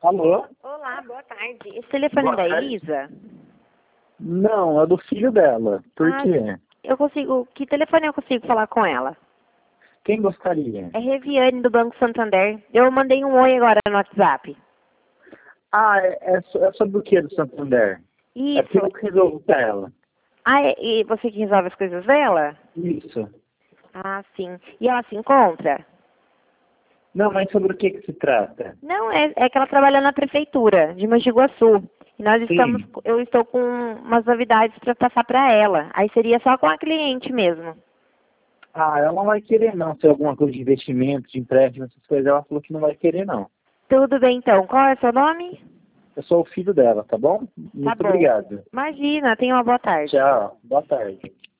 Alô? Olá, boa tarde. Esse telefone Boa é da tarde. Elisa? Não, é do filho dela. Por Ah, quê? eu consigo. Que telefone eu consigo falar com ela? Quem gostaria? É Reviane do Banco Santander. Eu mandei um oi agora no WhatsApp. Ah, é sobre o que do Santander? É porque Isso. eu que resolvo pra ela. Ah, e você que resolve as coisas dela? Isso. Ah, sim. E ela se encontra? Não, mas sobre o que se trata? Não, é que ela trabalha na prefeitura de Mogi Guaçu. E Sim. eu estou com umas novidades para passar para ela. Aí seria só com a cliente mesmo. Ah, ela não vai querer não, se é alguma coisa de investimento, de empréstimo, essas coisas, ela falou que não vai querer não. Tudo bem então. Qual é o seu nome? Eu sou o filho dela, tá bom? Tá Muito bom. obrigado. Imagina, tenha uma boa tarde. Tchau. Boa tarde.